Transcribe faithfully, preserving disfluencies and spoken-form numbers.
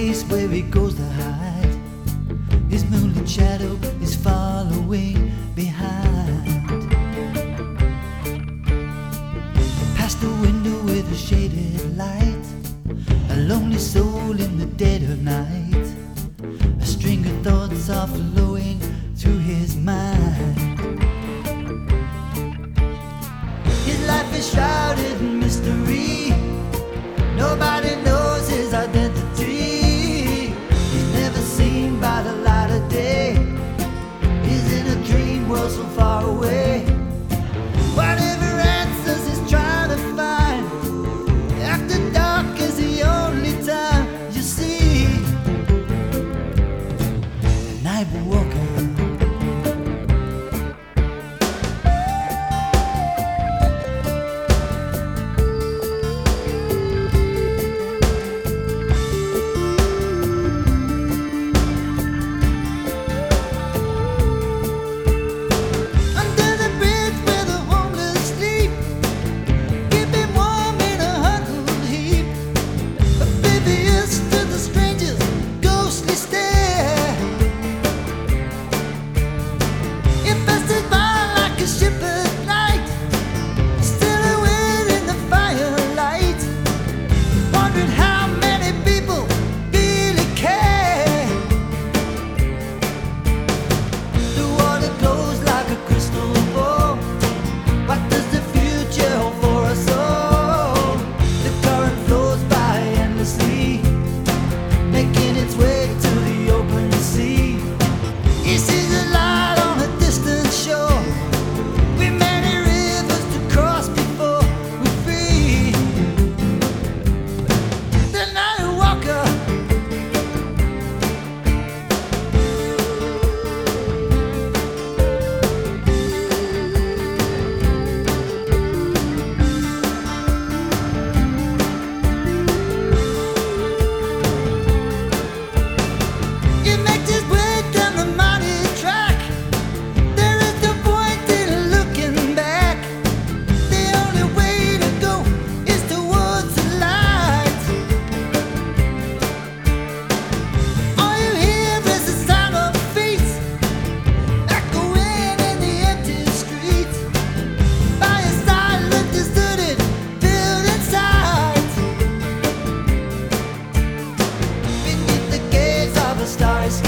place where he goes to hide. His moonlit shadow is following behind. Past the window with a shaded light, a lonely soul in the dead of night. A string of thoughts are flowing through his mind. His life is shrouded in mystery. Nobody knows his identity. He's never seen by the light of day. He's in a dream world so far away. Whatever answers he's trying to find, after dark is the only time you see the night walker. Stars